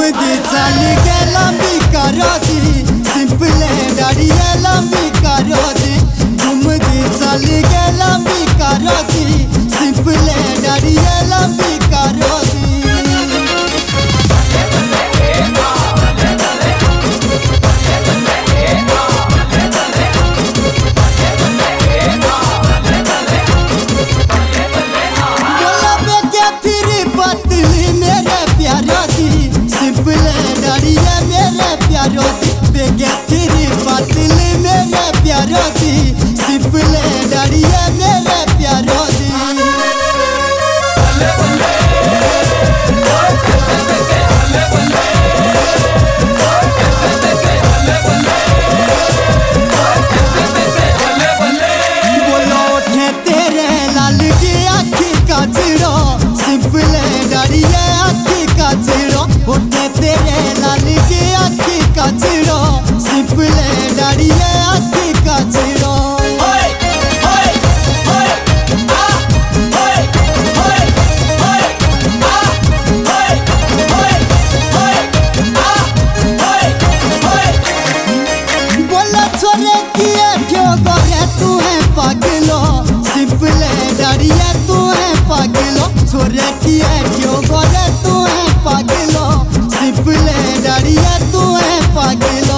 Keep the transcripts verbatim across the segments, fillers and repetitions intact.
घूमदी चल के लंबी करो दी सिंपल दाढ़ी लंबी करो दी घूमदी चल के लंबी करो दी सिंपल दाढ़ी लंबी करो दी सिंपल दाढ़ी मेरे प्यारो दी बोलो उठे तेरे लाल की आँखी का चिड़ो सिंपल दाढ़ी आँखी का चिड़ो उठे तेरे लाल की आँखी का चिड़ो सिंपल दाढ़ी आँखी का चिड़ो सिंपल दाढ़ी तू है पागलो छोरे की है क्यों बोले तू है पागलो सिंपल दाढ़ी तू है पागलो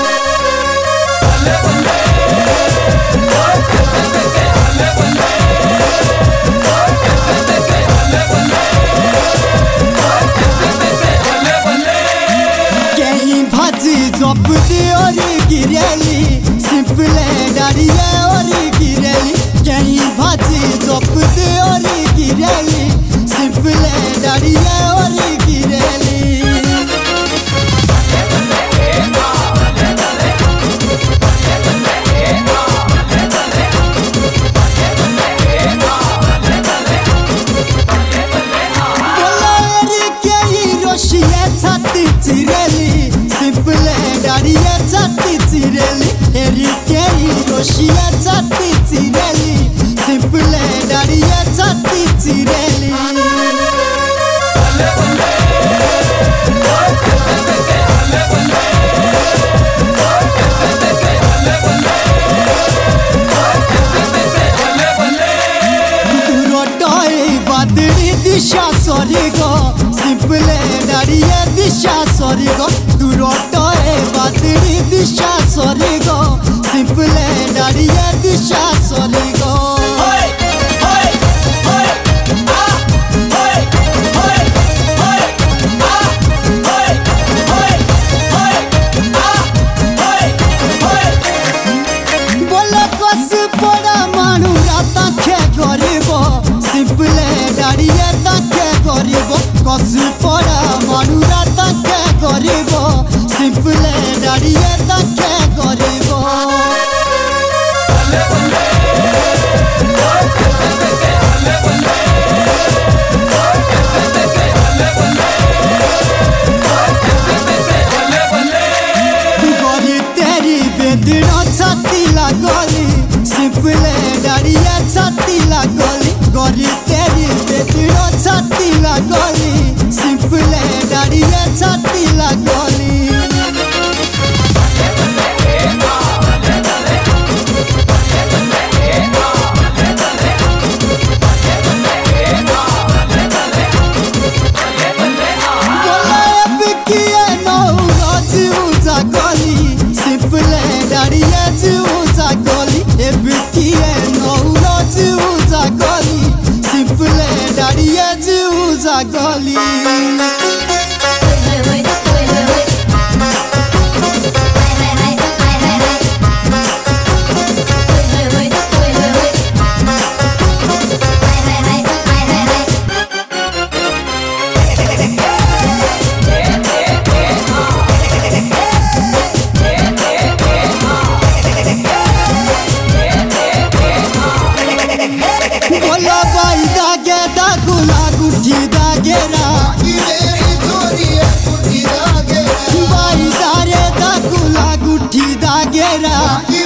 कहीं भाजी जब दी और गिरेली सिंपल दाढ़ी और गिरेली कहीं भाजी चौप दे और गिरेली सिंपल दाढ़ी और गिरेली छाती चिरेली सिंपल दाढ़ी छाती चिरेली हेरी के रोशिया छाती चिरेली सिंपल दाढ़ी छाती चिरेली बादड़ी दिशा सॉरी गो सिंपल दाढ़ी दिशा सॉरी गो दूरोटोए बादड़ी दिशा सॉरी गो सिंपल दाढ़ी दिशा सॉरी गो बोले कस पड़ा मानू रात खे गरीब सिंपल दाढ़ी ताके गरीब कस पड़ा मानू रात खे गरीब सिंपल दाढ़ी ताके गरीब गरी तेरी बेदना छाती लागली सिंपल दाढ़ी छाती लागली गरी तेरी बेदना छाती लागली सिंपल दाढ़ी छाती लागली सिंपल दाढ़ी जीवजा गली ए बिकिए नौरा जीवजा गली सिंपल दाढ़ी जीवजा गली बोला बाई दागे दा गुला गुठी दागेरा बाई दारे दा गुला गुठी दागेरा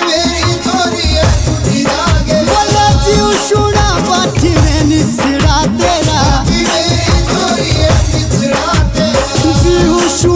बोला जीव शुड़ा बाठी में निचड़ा तेरा जीव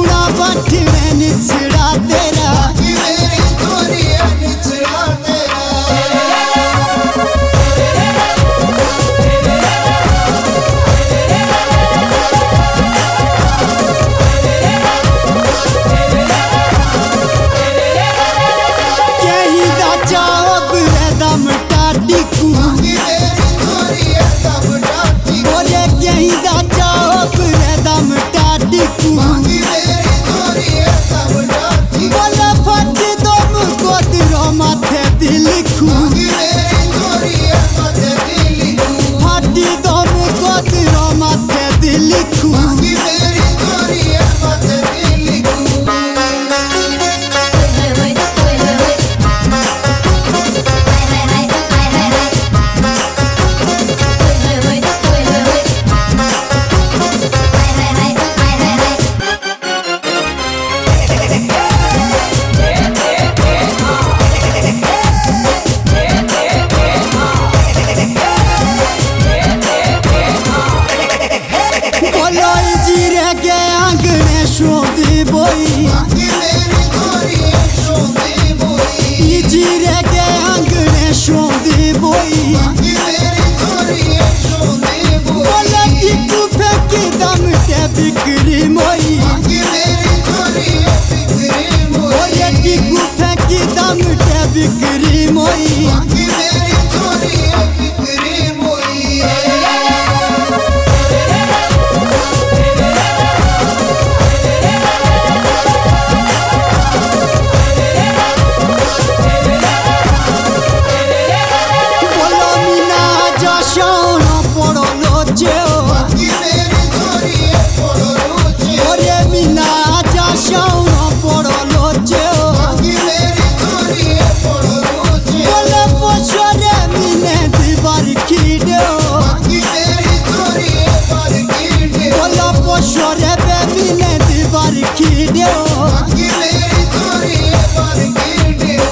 आखी देओ आखी मेरी छोरी पर गिर देओ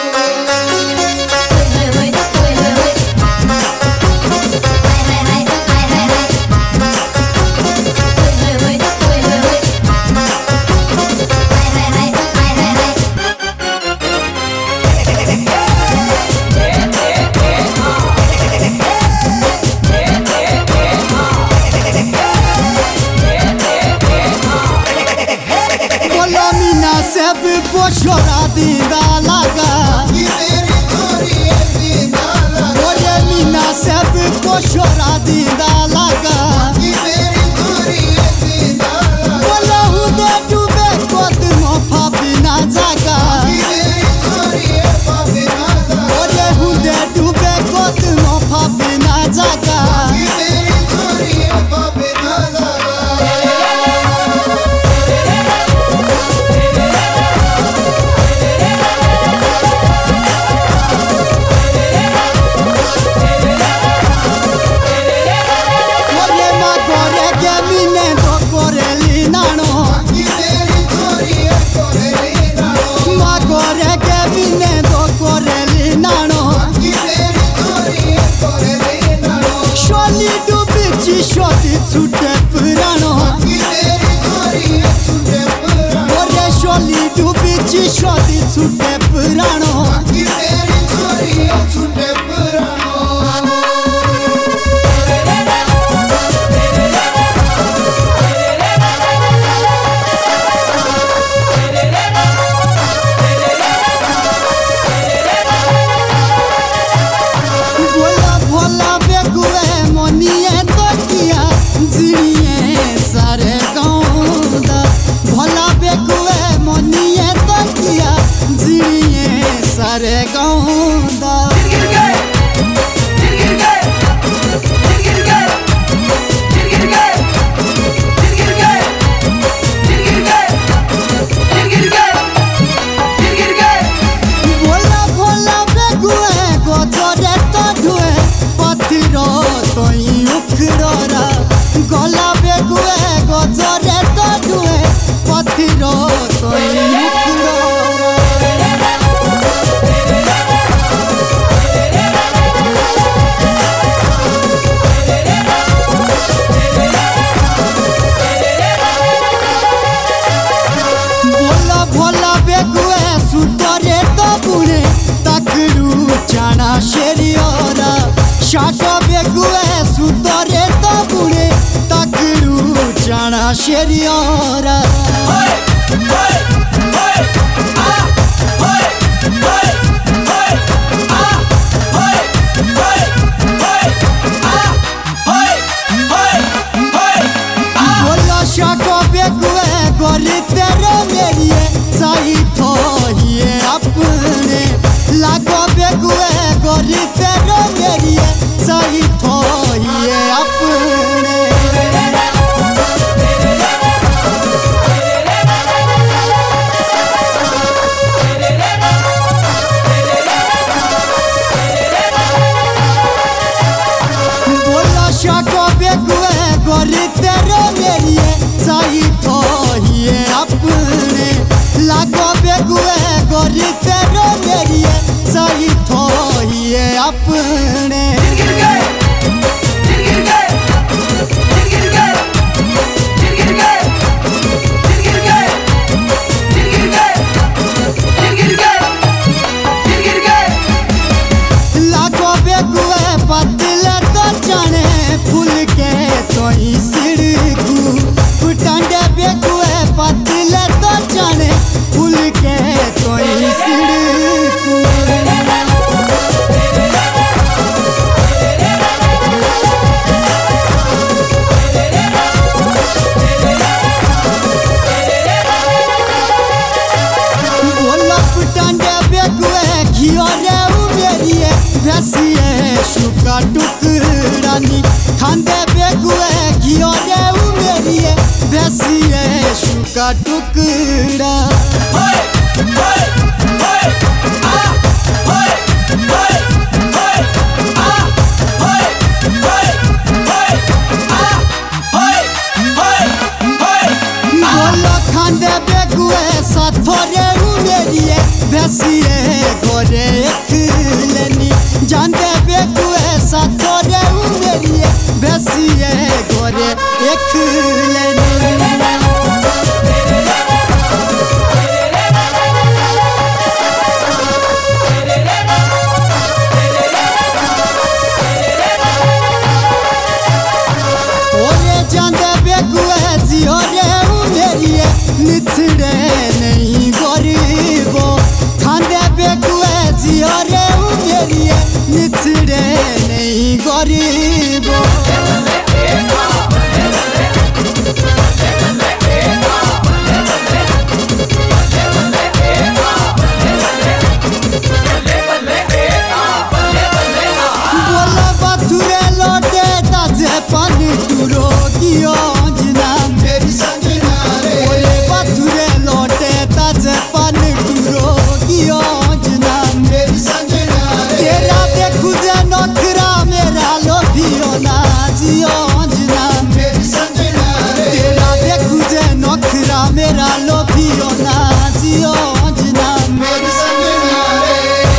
सब पोछोरा दीदा लगा आखी मेरी छोरी दीदा लगा ओरे मीना सब पोछोरा दीदा लगा आखी मेरी छोरी दीदा लगा बोलहु दे डूबे कोत मोफा बिना जागा आखी मेरी छोरी बिना लगा ओरे हु दे डूबे कोत मोफा बिना जागा आखी मेरी छोरी बिना लगा छुटे पुरानो ओरे शोली डूबी ची शोदी छुटे पुरानो भोला भोला बेगुए मोनिए तो किया जिए सारे गाँव दा भोला बेगुए मोनिए तो किया जिए सारे गाँव दा भोला भोला बेगुए गोजरे तो ढुए पथिरो तोई उखड़ोरा गला बेगुए गोजरे तो ढुए पथिरो तोई उखड़ोरा भोला भोला बेगुए सुतरे तो बुने तकड़ू चाना शेरियोरा शाका बेगुए सुतरे तो बुने तकड़ू चाना शेरियोरा भोला शाका बेगुए गोरी तेरे मेरिए सही तो ये अपने लागो बेगुए गोरी तेरे मेरिए सही तो ये अपने भोला शाका बेगुए गोरी तेरे मेरिए सही तो ये अपने लागो बेगुए गोरी तेरे मेरिए सही तो ये अपने लागो बेगुए पतले तो जाने फूल के तोई सिड़कू फुटांडे बेगुए पतले तो जाने फूल के तोई सिड़कू भोला फुटांडे बेगुए घियोरे उमेरिए भैसिए शुका टुकड़ानी खांदे बेगुए घियोरे उमेरिए भैसिए शुका टुकड़ा बोलो खांदे भैसिए घरे खिलनी जान देवे तू ऐसा तोरे उमेरिए भैसिए घरे खिलनी निथड़े नहीं गरीबो खाने बेकुए जियो रे उमेरिए निथड़े नहीं गरीबो बोला बाथुरे लोटे ताजे पानी टूरो कियो जना मेरी संजना रे पानी टूरो कियो जना मेरी संजना रे तेरा देखू जे नखरा मेरा लोभियो ना जियो जना मेरी संजना रे तेरा देखू जे नखरा मेरा लोभियो ना जियो जना मेरी संजना रे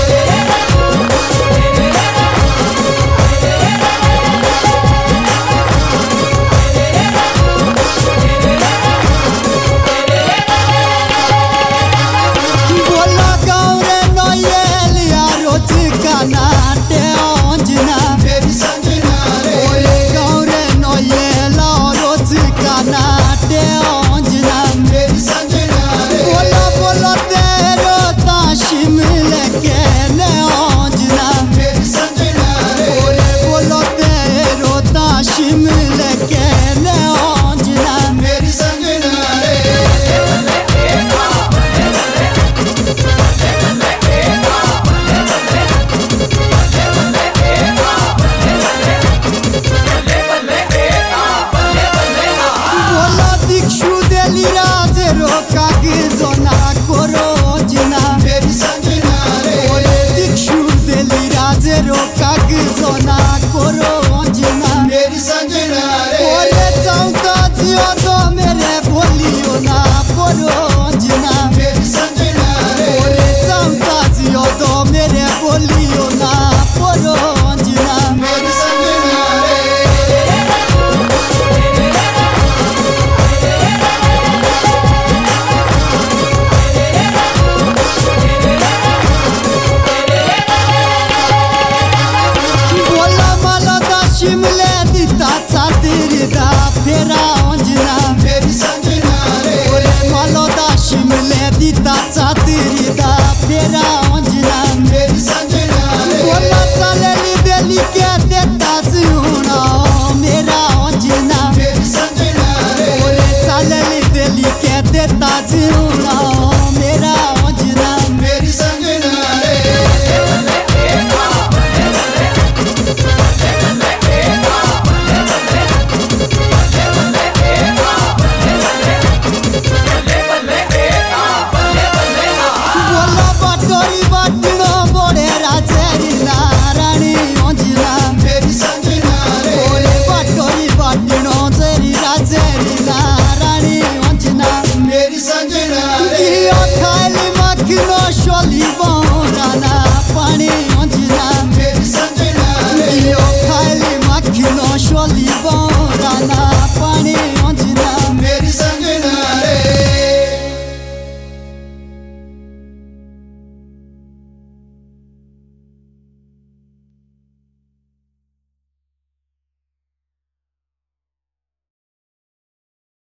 नाटे अंजना मेरी संजना रे ओरे गौरे नये लाओ रोज का नाटे अंजना मेरी संजना रे बोला बोला तेरो ताशिम लेके ने अंजना मेरी संजना रे ओरे बोला तेरो ताशिम लेके ने अंजना मेरी संजना रे कागजोना करो जना मेरी संजना रे ओरे दीक्षु देली राजेरो कागजोना करो जना मेरी संजना रे ओरे चाहता जियो तो मेरे बोलियो ना करो जना मेरी संजना रे ओरे चाहता जियो तो मेरे बोलियो ना करो जना मेरी संजना रे शिमले दिता चादर दा